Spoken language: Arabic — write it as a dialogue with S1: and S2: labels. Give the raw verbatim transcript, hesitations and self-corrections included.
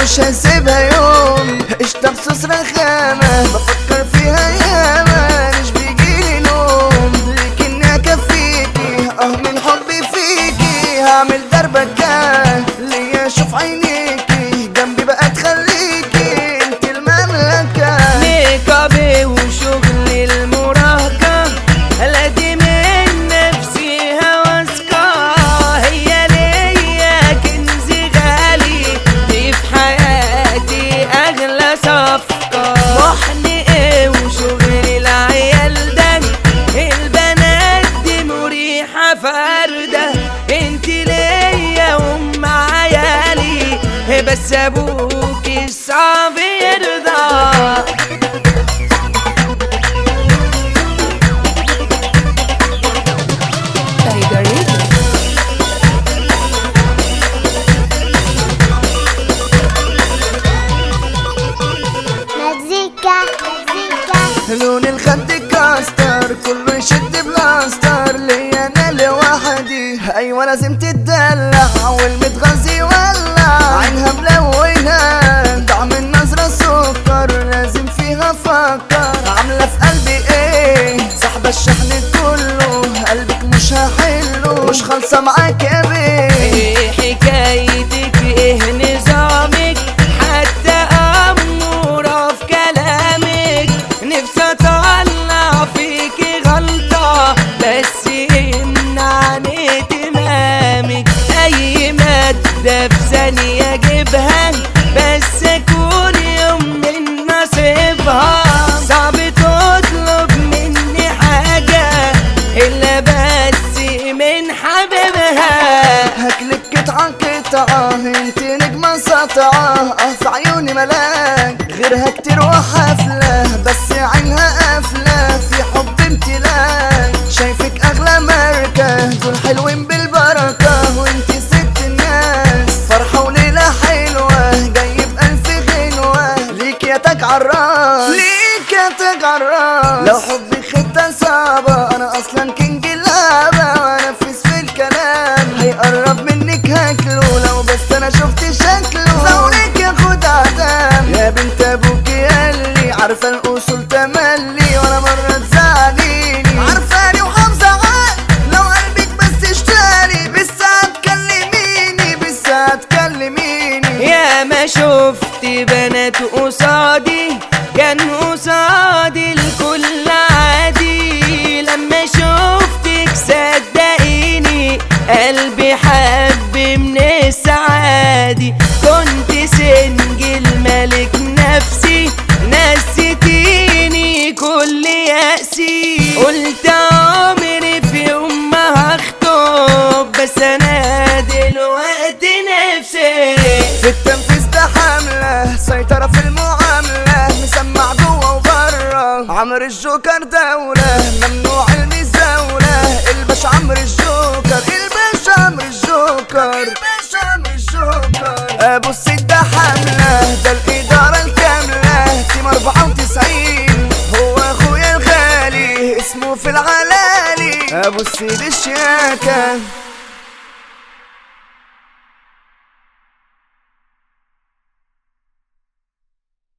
S1: مش هسيبها يوم. قشطة بصوص رخامة بفكر فيها ياما، مش بيجيلي نوم ليك اني اكفيكي. اه من حبي فيكي هعمل دربكة ليا اشوف عينيكي، جنبي بقى تخليكي انت المملكة.
S2: ميك اب وشغل المراهقة، لا دي من نفسي هوسكة. هي ليا كنز غالي، دي في حياتي اغلى صفقة. محن ايه وشغل العيال ده، البنات دي مريحة فردة. انت ليا وام عيالي، بس ابوكي صعب يرضى.
S3: مزيكا مزيكا.
S1: لون الخد كاستر كله يشد بلاستر، ليا انا لوحدي ايوه لازم تتدلع. والمتغذي ولع عينها ملونة، طعم النظرة سكر لازم فيها افكر. عاملة في قلبي ايه سحبة الشحن كله، قلبك مش هحله، مش خالصة معاك يا بيه.
S2: ايه حكايتك ايه نظامك، حتى امورة في كلامك. نفسي اطلع فيكي غلطة بس يمنعني اهتمامك. اي مادة في ثانية اجيبها، بس اكون يوم من نصيبها. صعب تطلب مني حاجة الا بس من حبيبها.
S1: هاكلك قطعة قطعة انت نجمة سطعة، اه في عيوني ملاك غيرها كتير وحفلة، بس عينها قافلة في حب امتلاك. شايفك اغلى ماركة دول حلوين بالبركة، وانت ست الناس فرحة وليلة حلوة. جايب الف غنوة ليك يا تاج عراس، ليك يا تاج عراس. لو حبي خدة صعبة انا اصلا كينج اللعبة، وانفذ في الكلام هيقرب منك هاكله. لو بس انا شفت شكله زولك ياخد عدام. يا بنت ابوكي قالي عارفة الاصول تملي، ولا مرة تزعليني عارفاني وحافظة عقل. لو قلبك بس اشتري بالساعة تكلميني، بالساعة تكلميني.
S2: يا ما شفت بنات قصادي، كان قصادي الكل عادي. لما شفتك صدقيني قلبي حب من السعادي. كنت سنجل ملك نفسي، نسيتيني كل يأسي. قلت عمري في يوم ما هخطب، بس انا دلوقتي نفسي.
S1: في التنفيذ ده حملة سيطرة في المعاملة، مسمع جوه وبره عمرو الجوكر دولة. ممنوع المزاولة الباشا عمرو الجوكر، الباشا عمرو الجوكر، الباشا عمرو الجوكر. ابو السيد ده حملة ده الإدارة الكاملة، تيم أربعة وتسعين هو اخويا الغالي، اسمه في العلالي ابو السيد الشياكة.